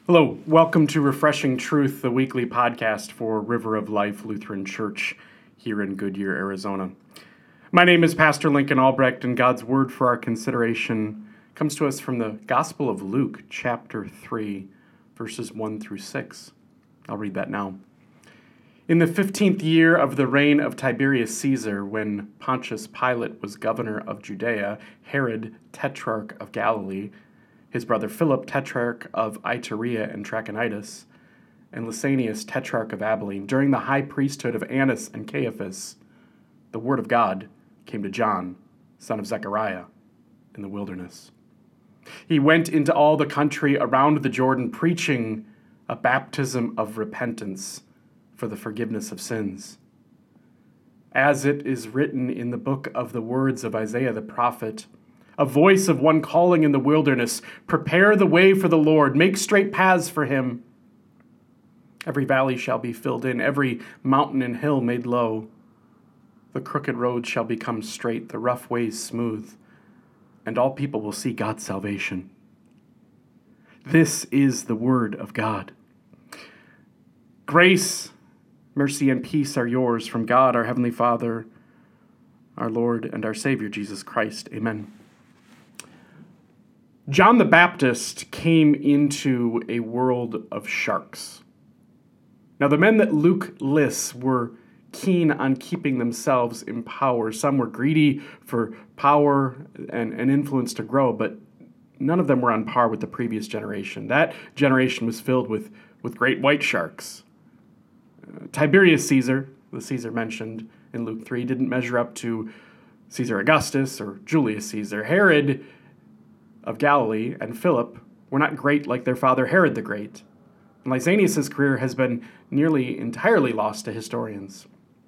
Hello, welcome to Refreshing Truth, the weekly podcast for River of Life Lutheran Church here in Goodyear, Arizona. My name is Pastor Lincoln Albrecht, and God's word for our consideration comes to us from the Gospel of Luke, chapter 3, verses 1 through 6. I'll read that now. In the 15th year of the reign of Tiberius Caesar, when Pontius Pilate was governor of Judea, Herod, tetrarch of Galilee, his brother Philip, tetrarch of Iturea and Trachonitis, and Lysanias, tetrarch of Abilene, during the high priesthood of Annas and Caiaphas, the word of God came to John, son of Zechariah, in the wilderness. He went into all the country around the Jordan, preaching a baptism of repentance for the forgiveness of sins. As it is written in the book of the words of Isaiah the prophet, a voice of one calling in the wilderness, prepare the way for the Lord, make straight paths for him. Every valley shall be filled in, every mountain and hill made low. The crooked road shall become straight, the rough ways smooth, and all people will see God's salvation. This is the word of God. Grace, mercy, and peace are yours from God, our Heavenly Father, our Lord and our Savior, Jesus Christ. Amen. John the Baptist came into a world of sharks. Now, the men that Luke lists were keen on keeping themselves in power. Some were greedy for power and influence to grow, but none of them were on par with the previous generation. That generation was filled with great white sharks. Tiberius Caesar, the Caesar mentioned in Luke 3, didn't measure up to Caesar Augustus or Julius Caesar. Herod of Galilee and Philip were not great like their father Herod the Great. And Lysanias' career has been nearly entirely lost to historians.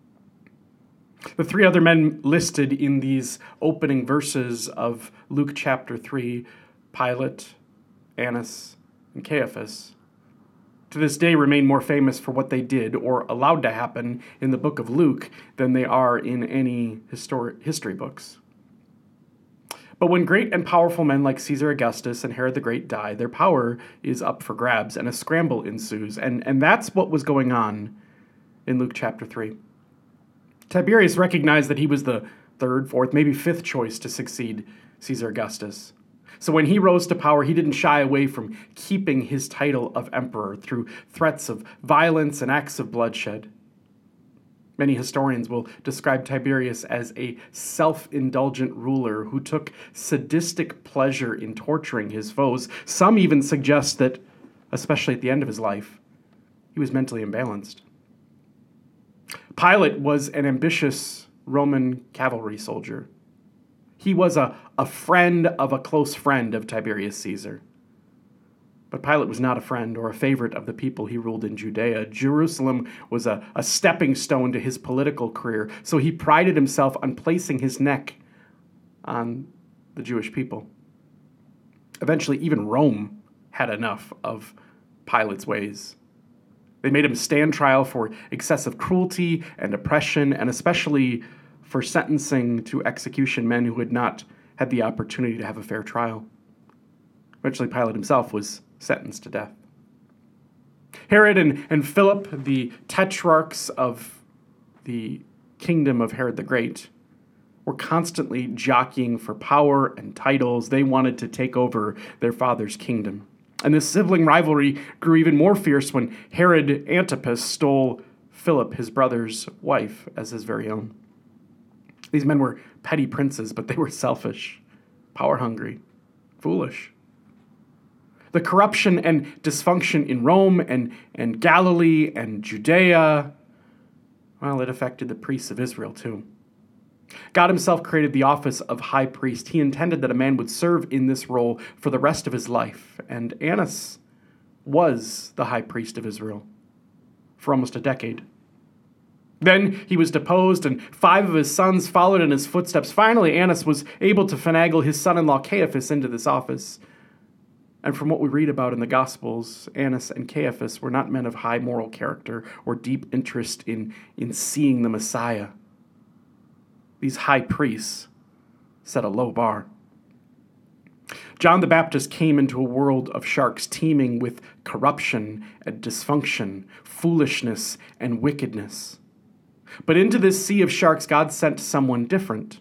The three other men listed in these opening verses of Luke chapter 3, Pilate, Annas, and Caiaphas, to this day remain more famous for what they did or allowed to happen in the book of Luke than they are in any history books. But when great and powerful men like Caesar Augustus and Herod the Great die, their power is up for grabs and a scramble ensues. And that's what was going on in Luke chapter 3. Tiberius recognized that he was the third, fourth, maybe fifth choice to succeed Caesar Augustus. So when he rose to power, he didn't shy away from keeping his title of emperor through threats of violence and acts of bloodshed. Many historians will describe Tiberius as a self-indulgent ruler who took sadistic pleasure in torturing his foes. Some even suggest that, especially at the end of his life, he was mentally imbalanced. Pilate was an ambitious Roman cavalry soldier. He was a friend of a close friend of Tiberius Caesar. But Pilate was not a friend or a favorite of the people he ruled in Judea. Jerusalem was a stepping stone to his political career, so he prided himself on placing his neck on the Jewish people. Eventually, even Rome had enough of Pilate's ways. They made him stand trial for excessive cruelty and oppression, and especially for sentencing to execution men who had not had the opportunity to have a fair trial. Eventually, Pilate himself was sentenced to death. Herod and Philip, the tetrarchs of the kingdom of Herod the Great, were constantly jockeying for power and titles. They wanted to take over their father's kingdom. And this sibling rivalry grew even more fierce when Herod Antipas stole Philip, his brother's wife, as his very own. These men were petty princes, but they were selfish, power-hungry, foolish. The corruption and dysfunction in Rome and Galilee and Judea, well, it affected the priests of Israel too. God himself created the office of high priest. He intended that a man would serve in this role for the rest of his life. And Annas was the high priest of Israel for almost a decade. Then he was deposed, and 5 of his sons followed in his footsteps. Finally, Annas was able to finagle his son-in-law Caiaphas into this office. And from what we read about in the Gospels, Annas and Caiaphas were not men of high moral character or deep interest in seeing the Messiah. These high priests set a low bar. John the Baptist came into a world of sharks teeming with corruption and dysfunction, foolishness and wickedness. But into this sea of sharks, God sent someone different.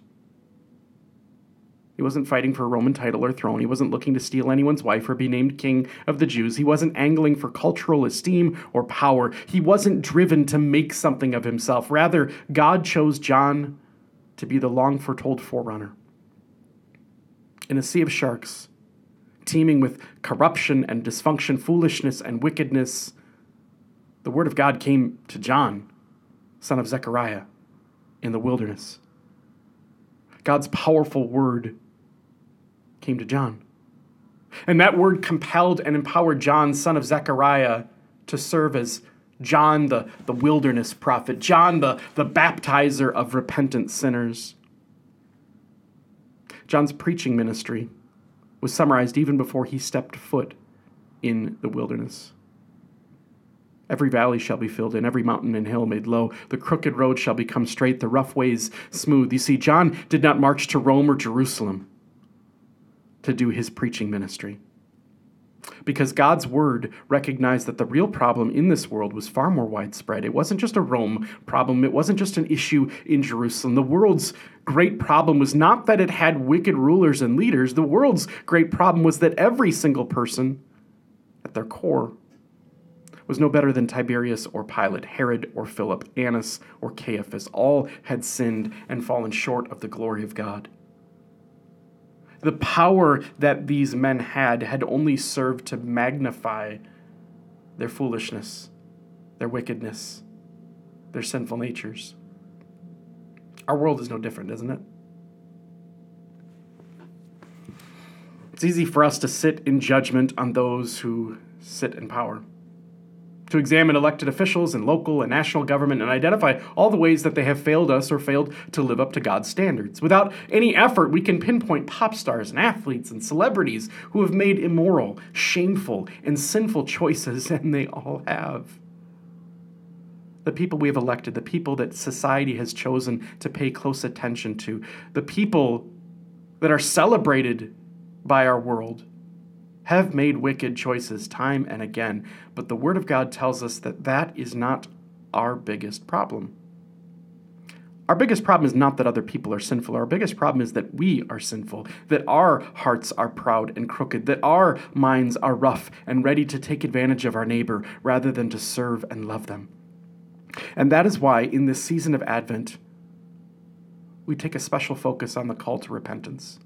He wasn't fighting for a Roman title or throne. He wasn't looking to steal anyone's wife or be named king of the Jews. He wasn't angling for cultural esteem or power. He wasn't driven to make something of himself. Rather, God chose John to be the long-foretold forerunner. In a sea of sharks, teeming with corruption and dysfunction, foolishness and wickedness, the word of God came to John, son of Zechariah, in the wilderness. God's powerful word came to John. And that word compelled and empowered John, son of Zechariah, to serve as John, the wilderness prophet, John, the baptizer of repentant sinners. John's preaching ministry was summarized even before he stepped foot in the wilderness. Every valley shall be filled in, every mountain and hill made low. The crooked road shall become straight, the rough ways smooth. You see, John did not march to Rome or Jerusalem to do his preaching ministry, because God's word recognized that the real problem in this world was far more widespread. It wasn't just a Rome problem. It wasn't just an issue in Jerusalem. The world's great problem was not that it had wicked rulers and leaders. The world's great problem was that every single person at their core was no better than Tiberius or Pilate, Herod or Philip, Annas or Caiaphas. All had sinned and fallen short of the glory of God. The power that these men had only served to magnify their foolishness, their wickedness, their sinful natures. Our world is no different, isn't it? It's easy for us to sit in judgment on those who sit in power, to examine elected officials in local and national government and identify all the ways that they have failed us or failed to live up to God's standards. Without any effort, we can pinpoint pop stars and athletes and celebrities who have made immoral, shameful, and sinful choices, and they all have. The people we have elected, the people that society has chosen to pay close attention to, the people that are celebrated by our world, have made wicked choices time and again, but the Word of God tells us that that is not our biggest problem. Our biggest problem is not that other people are sinful. Our biggest problem is that we are sinful, that our hearts are proud and crooked, that our minds are rough and ready to take advantage of our neighbor rather than to serve and love them. And that is why in this season of Advent, we take a special focus on the call to repentance.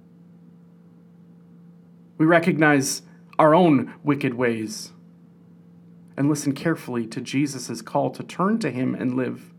We recognize our own wicked ways and listen carefully to Jesus' call to turn to him and live.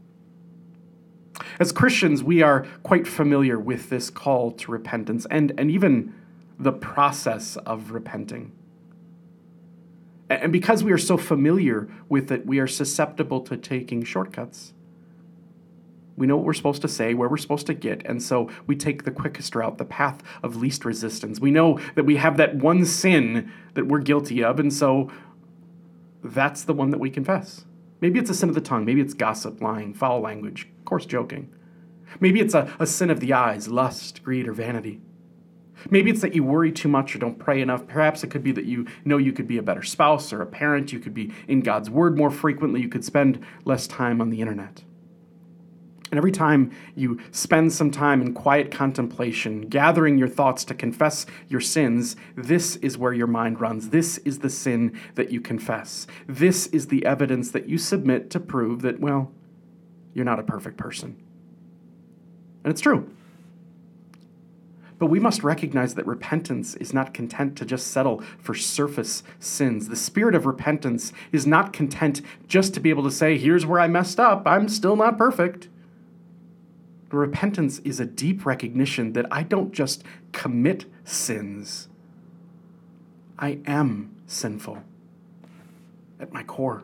As Christians, we are quite familiar with this call to repentance and even the process of repenting. And because we are so familiar with it, we are susceptible to taking shortcuts. We know what we're supposed to say, where we're supposed to get, and so we take the quickest route, the path of least resistance. We know that we have that one sin that we're guilty of, and so that's the one that we confess. Maybe it's a sin of the tongue. Maybe it's gossip, lying, foul language, coarse joking. Maybe it's a sin of the eyes, lust, greed, or vanity. Maybe it's that you worry too much or don't pray enough. Perhaps it could be that you know you could be a better spouse or a parent. You could be in God's word more frequently. You could spend less time on the internet. And every time you spend some time in quiet contemplation, gathering your thoughts to confess your sins, this is where your mind runs. This is the sin that you confess. This is the evidence that you submit to prove that, well, you're not a perfect person. And it's true. But we must recognize that repentance is not content to just settle for surface sins. The spirit of repentance is not content just to be able to say, here's where I messed up. I'm still not perfect. Repentance is a deep recognition that I don't just commit sins. I am sinful at my core.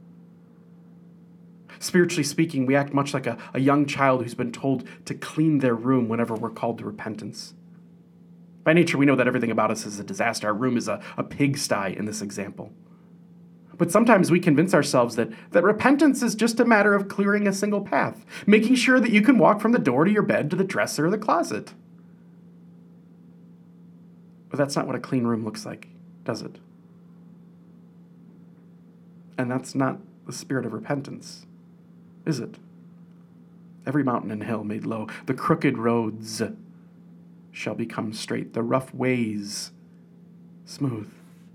Spiritually speaking, we act much like a young child who's been told to clean their room whenever we're called to repentance. By nature, we know that everything about us is a disaster. Our room is a pigsty in this example. But sometimes we convince ourselves that repentance is just a matter of clearing a single path, making sure that you can walk from the door to your bed to the dresser or the closet. But that's not what a clean room looks like, does it? And that's not the spirit of repentance, is it? Every mountain and hill made low, the crooked roads shall become straight, the rough ways smooth.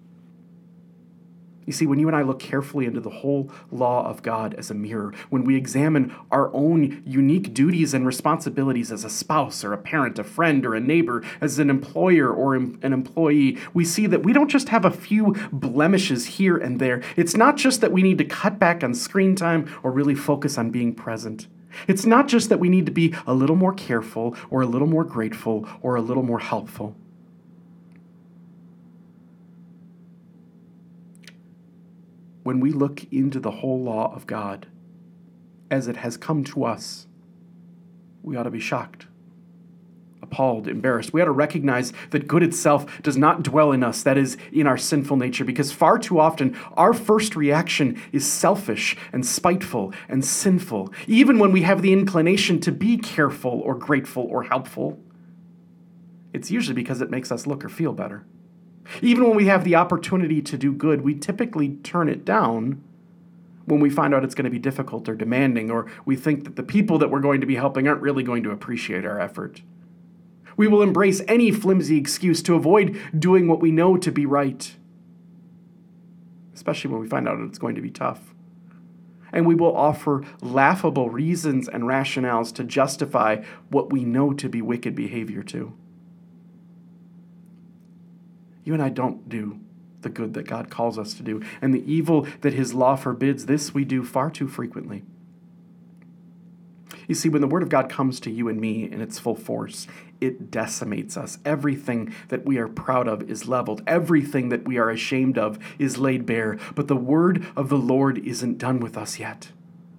You see, when you and I look carefully into the whole law of God as a mirror, when we examine our own unique duties and responsibilities as a spouse or a parent, a friend or a neighbor, as an employer or an employee, we see that we don't just have a few blemishes here and there. It's not just that we need to cut back on screen time or really focus on being present. It's not just that we need to be a little more careful or a little more grateful or a little more helpful. When we look into the whole law of God as it has come to us, we ought to be shocked, appalled, embarrassed. We ought to recognize that good itself does not dwell in us, that is, in our sinful nature, because far too often our first reaction is selfish and spiteful and sinful, even when we have the inclination to be careful or grateful or helpful. It's usually because it makes us look or feel better. Even when we have the opportunity to do good, we typically turn it down when we find out it's going to be difficult or demanding, or we think that the people that we're going to be helping aren't really going to appreciate our effort. We will embrace any flimsy excuse to avoid doing what we know to be right, especially when we find out it's going to be tough. And we will offer laughable reasons and rationales to justify what we know to be wicked behavior too. You and I don't do the good that God calls us to do, and the evil that his law forbids, this we do far too frequently. You see, when the word of God comes to you and me in its full force, it decimates us. Everything that we are proud of is leveled. Everything that we are ashamed of is laid bare. But the word of the Lord isn't done with us yet.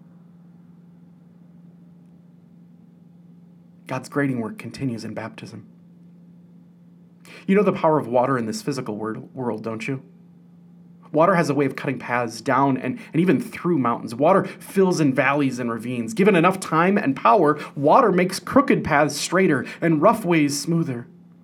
God's grading work continues in baptism. You know the power of water in this physical world, don't you? Water has a way of cutting paths down and even through mountains. Water fills in valleys and ravines. Given enough time and power, water makes crooked paths straighter and rough ways smoother.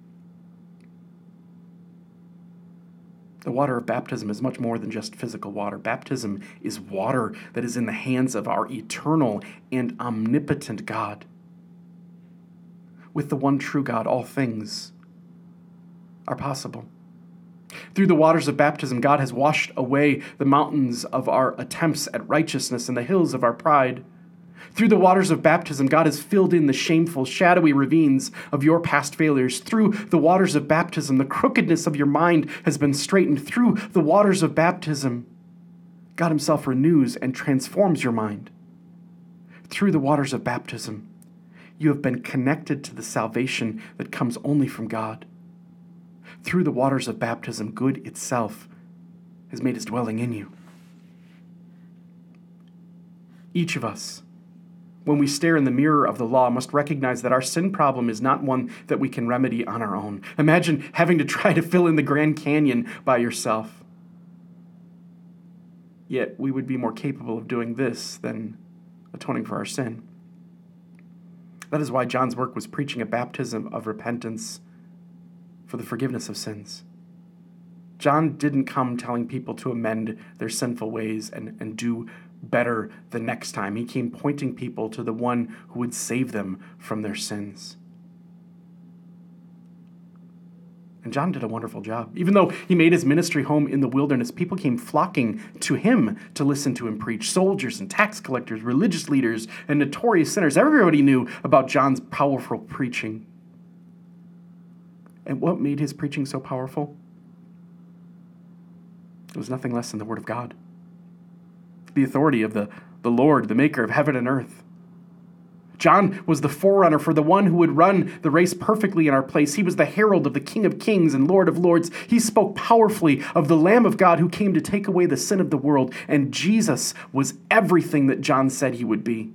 The water of baptism is much more than just physical water. Baptism is water that is in the hands of our eternal and omnipotent God. With the one true God, all things are possible. Through the waters of baptism, God has washed away the mountains of our attempts at righteousness and the hills of our pride. Through the waters of baptism, God has filled in the shameful, shadowy ravines of your past failures. Through the waters of baptism, the crookedness of your mind has been straightened. Through the waters of baptism, God himself renews and transforms your mind. Through the waters of baptism, you have been connected to the salvation that comes only from God. Through the waters of baptism, good itself has made its dwelling in you. Each of us, when we stare in the mirror of the law, must recognize that our sin problem is not one that we can remedy on our own. Imagine having to try to fill in the Grand Canyon by yourself. Yet we would be more capable of doing this than atoning for our sin. That is why John's work was preaching a baptism of repentance for the forgiveness of sins. John didn't come telling people to amend their sinful ways and do better the next time. He came pointing people to the one who would save them from their sins. And John did a wonderful job. Even though he made his ministry home in the wilderness, people came flocking to him to listen to him preach. Soldiers and tax collectors, religious leaders, and notorious sinners. Everybody knew about John's powerful preaching. And what made his preaching so powerful? It was nothing less than the Word of God. The authority of the Lord, the maker of heaven and earth. John was the forerunner for the one who would run the race perfectly in our place. He was the herald of the King of Kings and Lord of Lords. He spoke powerfully of the Lamb of God who came to take away the sin of the world. And Jesus was everything that John said he would be.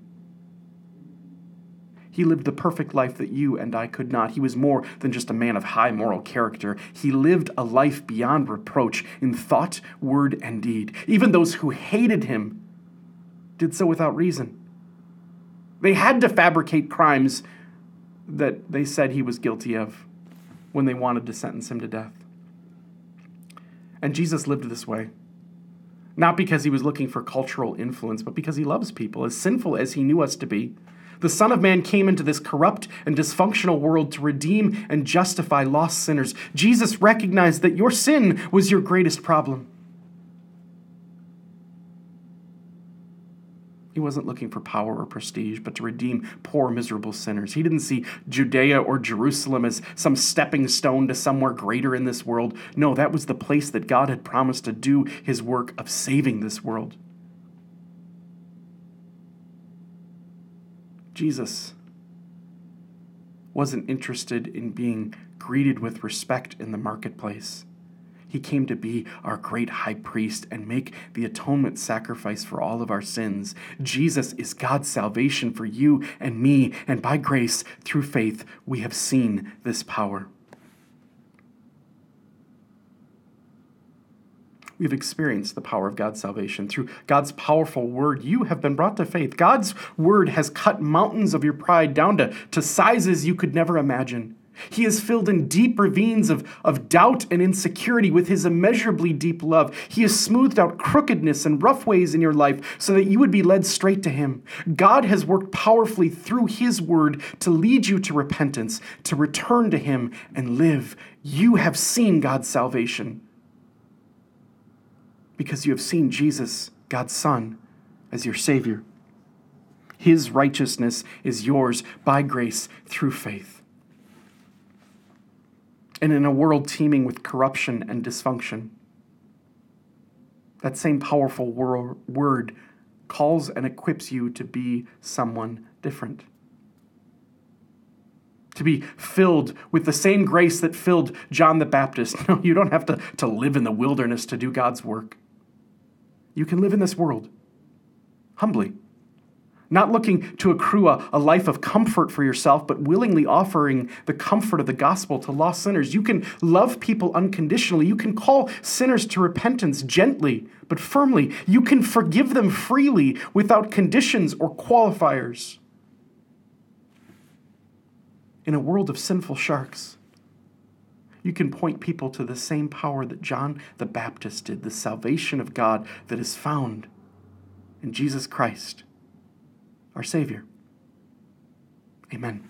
He lived the perfect life that you and I could not. He was more than just a man of high moral character. He lived a life beyond reproach in thought, word, and deed. Even those who hated him did so without reason. They had to fabricate crimes that they said he was guilty of. when they wanted to sentence him to death. And Jesus lived this way. Not because he was looking for cultural influence, but because he loves people, as sinful as he knew us to be. The Son of Man came into this corrupt and dysfunctional world to redeem and justify lost sinners. Jesus recognized that your sin was your greatest problem. He wasn't looking for power or prestige, but to redeem poor, miserable sinners. He didn't see Judea or Jerusalem as some stepping stone to somewhere greater in this world. No, that was the place that God had promised to do his work of saving this world. Jesus wasn't interested in being greeted with respect in the marketplace. He came to be our great high priest and make the atonement sacrifice for all of our sins. Jesus is God's salvation for you and me, and by grace, through faith, we have seen this power. We've experienced the power of God's salvation. Through God's powerful word, you have been brought to faith. God's word has cut mountains of your pride down to sizes you could never imagine. He has filled in deep ravines of doubt and insecurity with his immeasurably deep love. He has smoothed out crookedness and rough ways in your life so that you would be led straight to him. God has worked powerfully through his word to lead you to repentance, to return to him and live. You have seen God's salvation because you have seen Jesus, God's Son, as your Savior. His righteousness is yours by grace through faith. And in a world teeming with corruption and dysfunction, that same powerful word calls and equips you to be someone different. To be filled with the same grace that filled John the Baptist. No, you don't have to live in the wilderness to do God's work. You can live in this world humbly, not looking to accrue a life of comfort for yourself, but willingly offering the comfort of the gospel to lost sinners. You can love people unconditionally. You can call sinners to repentance gently, but firmly. You can forgive them freely without conditions or qualifiers. In a world of sinful sharks, you can point people to the same power that John the Baptist did, the salvation of God that is found in Jesus Christ, our Savior. Amen.